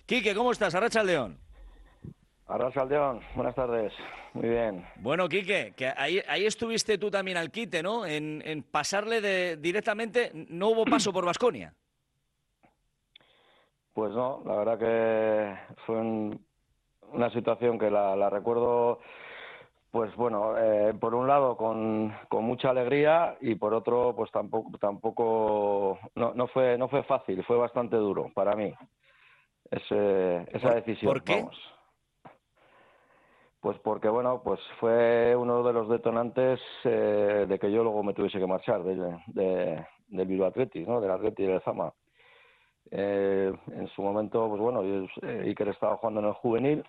Quique, ¿cómo estás? Arratsaldeon. Arrachaldeón, buenas tardes. Muy bien. Bueno, Quique, que ahí estuviste tú también al quite, ¿no? En pasarle directamente, no hubo paso por Baskonia. Pues no, la verdad que fue una situación que la recuerdo, pues bueno, por un lado con mucha alegría y por otro, pues tampoco no fue fácil, fue bastante duro para mí esa decisión, ¿Por qué? vamos. Pues porque, bueno, pues fue uno de los detonantes de que yo luego me tuviese que marchar del Bilbao Athletic, ¿no? Del Athletic de Lezama. En su momento, pues bueno, Iker estaba jugando en el juvenil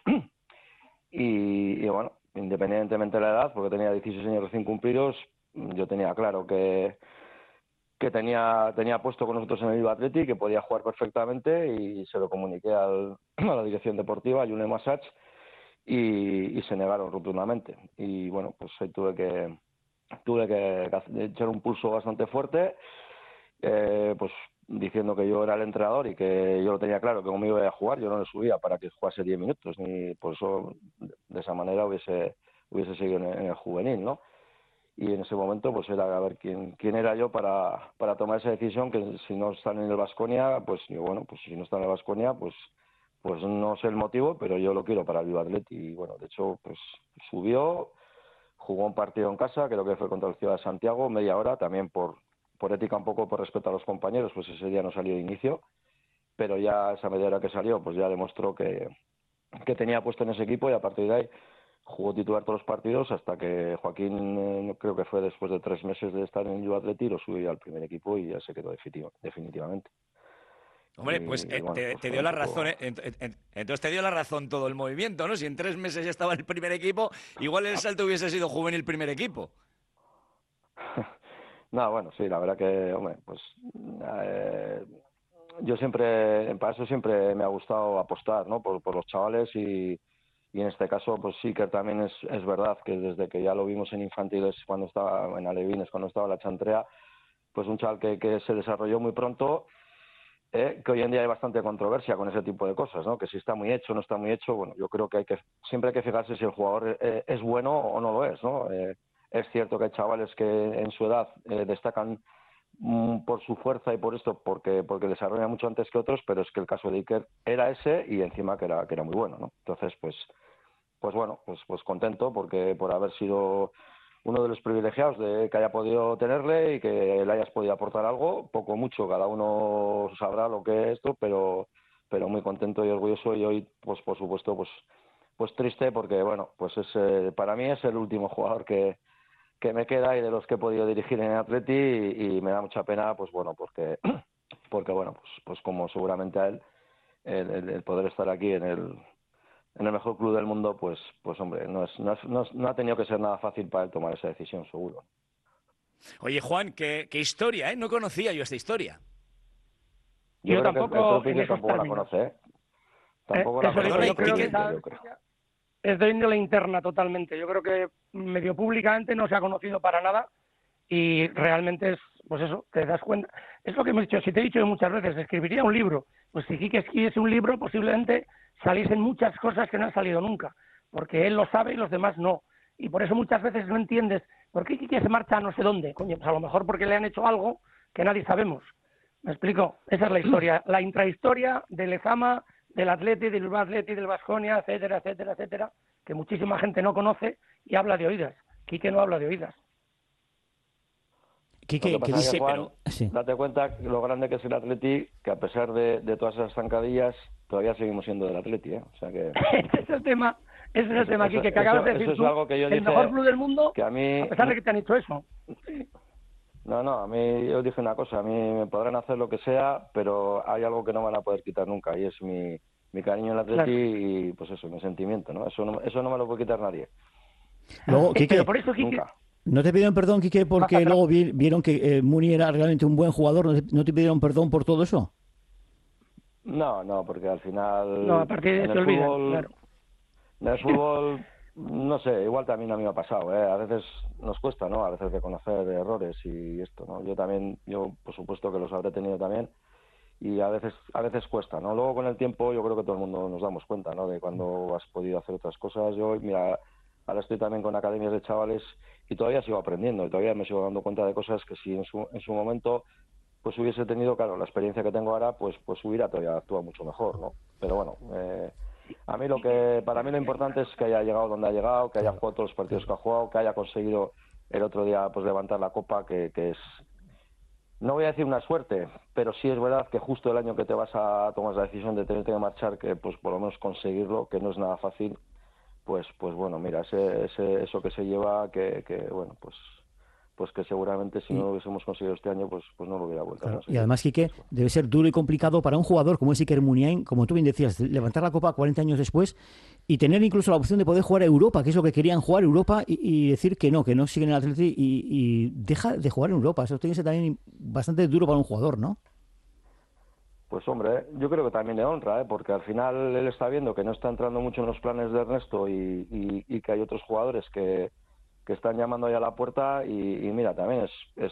y bueno, independientemente de la edad, porque tenía 16 años recién cumplidos, yo tenía claro que tenía puesto con nosotros en el Bilbao Athletic, que podía jugar perfectamente y se lo comuniqué a la dirección deportiva, a June Massach, y se negaron rotundamente. Y bueno, pues ahí tuve que echar un pulso bastante fuerte, pues diciendo que yo era el entrenador y que yo lo tenía claro, que conmigo iba a jugar, yo no le subía para que jugase 10 minutos, ni por eso de esa manera hubiese seguido en el juvenil, ¿no? Y en ese momento pues era a ver quién era yo para tomar esa decisión, que si no están en el Baskonia, pues yo, bueno, pues si no están en el Baskonia, pues no sé el motivo, pero yo lo quiero para el Bilbao Athletic. Y bueno, de hecho, pues subió, jugó un partido en casa, creo que fue contra el Ciudad de Santiago, media hora, también por ética, un poco por respeto a los compañeros, pues ese día no salió de inicio, pero ya esa media hora que salió, pues ya demostró que tenía puesto en ese equipo, y a partir de ahí jugó titular todos los partidos hasta que Joaquín, creo que fue después de 3 meses de estar en el Bilbao Athletic, lo subió al primer equipo y ya se quedó definitivamente. Hombre, pues Y bueno, pues te fue dio un la razón, poco... entonces te dio la razón todo el movimiento, ¿no? Si en 3 meses ya estaba en el primer equipo, igual el salto hubiese sido juvenil primer equipo. No, bueno, sí, la verdad que, hombre, pues eh, yo siempre, para eso siempre me ha gustado apostar, ¿no? Por los chavales, y en este caso, pues sí que también es verdad que desde que ya lo vimos en infantiles, cuando estaba en alevines, cuando estaba en la chantrea, pues un chaval que se desarrolló muy pronto, que hoy en día hay bastante controversia con ese tipo de cosas, ¿no? Que si está muy hecho o no está muy hecho, bueno, yo creo que siempre hay que fijarse si el jugador es bueno o no lo es, ¿no? Es cierto que hay chavales que en su edad destacan por su fuerza y por esto, porque desarrolla mucho antes que otros, pero es que el caso de Iker era ese, y encima que era muy bueno, ¿no? Entonces, pues bueno, pues contento porque por haber sido uno de los privilegiados de que haya podido tenerle y que le hayas podido aportar algo, poco o mucho, cada uno sabrá lo que es esto, pero muy contento y orgulloso. Y hoy, pues por supuesto, pues triste, porque bueno, pues para mí es el último jugador que me queda y de los que he podido dirigir en el Atleti, y me da mucha pena, pues bueno, porque bueno, pues como seguramente a él, el poder estar aquí en el mejor club del mundo, pues hombre, no ha tenido que ser nada fácil para él tomar esa decisión, seguro. Oye, Juan, qué historia, ¿eh? No conocía yo esta historia. Yo Yo creo que el tampoco propio en Iker esos tampoco la términos. conoce, ¿eh? Tampoco la Eso digo, Perdona, conoce el yo creo propio que Quique. Iker, esa yo creo. es de índole interna totalmente. Yo creo que medio públicamente no se ha conocido para nada y realmente es, pues eso, te das cuenta. Es lo que hemos dicho, si te he dicho muchas veces, escribiría un libro. Pues si Quique escribiese un libro, posiblemente saliesen muchas cosas que no han salido nunca, porque él lo sabe y los demás no. Y por eso muchas veces no entiendes por qué Quique se marcha a no sé dónde. Coño, pues a lo mejor porque le han hecho algo que nadie sabemos. ¿Me explico? Esa es la historia, la intrahistoria del Lezama, del Atleti, del Bilbao Athletic, del Baskonia, etcétera, etcétera, etcétera, que muchísima gente no conoce y habla de oídas. Quique no habla de oídas. Lo que Quique, ¿qué pasa es que, Sí, dice? Juan, pero Sí. date cuenta lo grande que es el Atleti, que a pesar de todas esas zancadillas, todavía seguimos siendo del Atleti, ¿eh? O sea que Ese es el tema, ese es el eso, tema, eso, Quique, que acabas eso, de eso decir es tú, algo que yo el mejor dije, club del mundo, que a a mí... pesar de que te han dicho eso. No, a mí yo dije una cosa, a mí me podrán hacer lo que sea, pero hay algo que no van a poder quitar nunca, y es mi cariño al Atleti, Claro. y pues eso, mi sentimiento, ¿no? Eso no me lo puede quitar nadie, Luego, Pero Quique, por eso, Quique, nunca. ¿no te pidieron perdón, Quique, más porque atrás. luego vieron que Muni era realmente un buen jugador? ¿No te pidieron perdón por todo eso? No, porque al No, a final partir de ahí en se el olvidan, fútbol, claro. en el fútbol, no sé, igual también a mí me ha pasado, ¿eh? A veces nos cuesta, ¿no? A veces reconocer errores y esto, ¿no? Yo por supuesto que los habré tenido también, y a veces cuesta, ¿no? Luego con el tiempo yo creo que todo el mundo nos damos cuenta, ¿no? De cuando has podido hacer otras cosas. Yo, mira, ahora estoy también con academias de chavales y todavía sigo aprendiendo y todavía me sigo dando cuenta de cosas que si en su momento pues hubiese tenido, claro, la experiencia que tengo ahora, pues hubiera todavía actuado mucho mejor, ¿no? Pero bueno, a mí para mí lo importante es que haya llegado donde ha llegado, que haya jugado todos los partidos que ha jugado, que haya conseguido el otro día pues levantar la copa, que es, no voy a decir una suerte, pero sí es verdad que justo el año que te vas a tomar la decisión de tenerte que marchar, que pues por lo menos conseguirlo, que no es nada fácil, pues bueno, mira, eso que se lleva, que bueno, pues que seguramente si no lo hubiésemos conseguido este año, pues no lo hubiera vuelto a conseguir. Y además, Quique, debe ser duro y complicado para un jugador como es Iker Muniain, como tú bien decías, levantar la copa 40 años después y tener incluso la opción de poder jugar a Europa, que es lo que querían jugar, Europa, y decir que no siguen en el Atleti y deja de jugar en Europa. Eso tiene que ser también bastante duro para un jugador, ¿no? Pues hombre, yo creo que también le honra, porque al final él está viendo que no está entrando mucho en los planes de Ernesto y que hay otros jugadores que están llamando ahí a la puerta y mira, también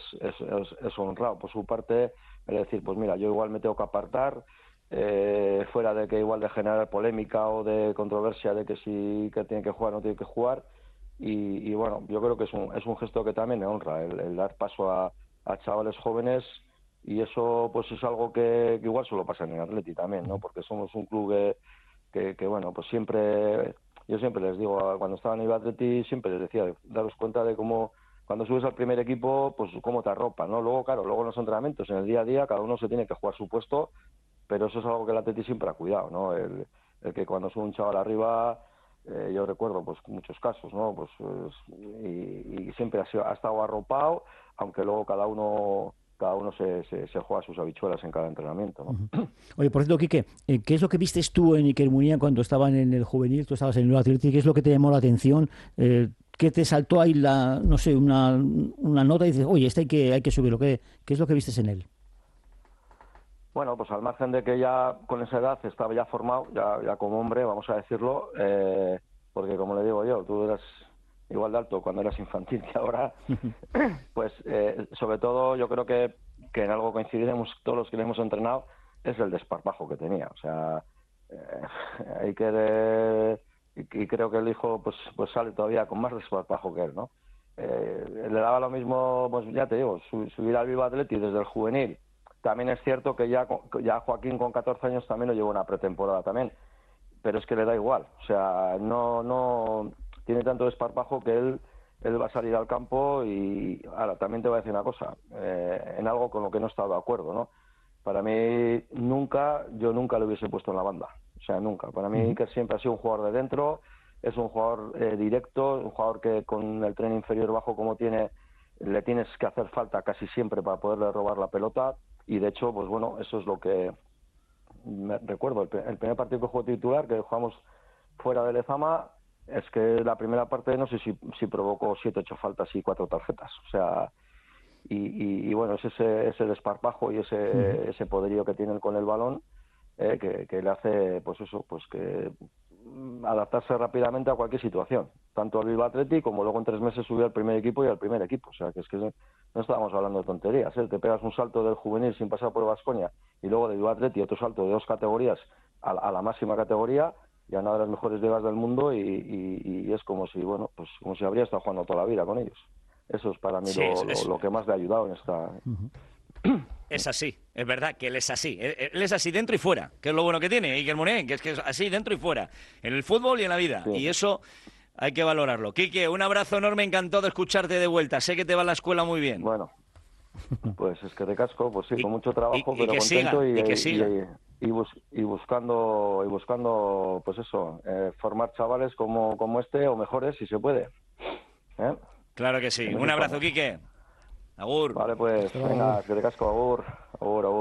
es honrado por su parte, es decir, pues mira, yo igual me tengo que apartar, fuera de que igual de generar polémica o de controversia de que si que tiene que jugar o no tiene que jugar, y bueno, yo creo que es un gesto que también le honra, el dar paso a chavales jóvenes, y eso pues es algo que igual solo pasa en el Atleti también, ¿no? Porque somos un club que bueno, pues siempre... Yo siempre les digo, cuando estaba en el Atleti, siempre les decía, daros cuenta de cómo, cuando subes al primer equipo, pues cómo te arropa, ¿no? Luego, claro, luego en los entrenamientos, en el día a día, cada uno se tiene que jugar su puesto, pero eso es algo que el Atleti siempre ha cuidado, ¿no? El que cuando sube un chaval arriba, yo recuerdo, pues muchos casos, ¿no? Pues y siempre ha estado arropado, aunque luego cada uno se juega sus habichuelas en cada entrenamiento, ¿no? Uh-huh. Oye, por cierto, Quique, ¿qué es lo que vistes tú en Iker Muniain cuando estaban en el juvenil? Tú estabas en el Atleti, ¿qué es lo que te llamó la atención? ¿Qué te saltó ahí no sé, una nota y dices, oye, hay que subirlo? ¿Qué es lo que vistes en él? Bueno, pues al margen de que ya con esa edad estaba ya formado, ya como hombre, vamos a decirlo, porque como le digo yo, tú eras igual de alto cuando eras infantil que ahora, pues sobre todo yo creo que en algo coincidiremos todos los que le hemos entrenado, es el desparpajo que tenía. O sea, y creo que el hijo pues sale todavía con más desparpajo que él, ¿no? Le daba lo mismo, pues ya te digo, subir al Bilbao Athletic desde el juvenil. También es cierto que ya Joaquín con 14 años también lo llevó una pretemporada también, pero es que le da igual. O sea, no tiene tanto desparpajo que él va a salir al campo y ahora también te voy a decir una cosa, en algo con lo que no he estado de acuerdo, ¿no? Para mí yo nunca lo hubiese puesto en la banda, o sea, nunca. Para mí que siempre ha sido un jugador de dentro, es un jugador directo, un jugador que con el tren inferior bajo como tiene, le tienes que hacer falta casi siempre para poderle robar la pelota, y de hecho, pues bueno, eso es lo que me recuerdo, el primer partido que jugó titular, que jugamos fuera de Lezama, es que la primera parte no sé si provocó 7, 8 faltas y 4 tarjetas. O sea, y bueno, es ese desparpajo y ese poderío que tienen con el balón que le hace, pues eso, pues que adaptarse rápidamente a cualquier situación, tanto al Bilbao Athletic como luego en 3 meses subió al primer equipo y al primer equipo. O sea, que es que no estábamos hablando de tonterías, ¿eh? Te pegas un salto del juvenil sin pasar por Baskonia y luego del Bilbao Athletic otro salto de 2 categorías a la máxima categoría, y a una de las mejores ligas del mundo, y es como si, bueno, pues como si habría estado jugando toda la vida con ellos. Eso es para mí lo que más le ha ayudado en esta... Es así, es verdad que él es así. Él es así dentro y fuera, que es lo bueno que tiene Iker Muniain, que es así dentro y fuera, en el fútbol y en la vida. Sí. Y eso hay que valorarlo. Quique, un abrazo enorme, encantado de escucharte de vuelta. Sé que te va a la escuela muy bien. Bueno, pues es que de casco, pues sí, con mucho trabajo, pero que contento siga, y buscando, pues eso, formar chavales como este o mejores si se puede. Claro que sí. Un abrazo, Quique. Agur. Vale, pues venga, que de casco, agur.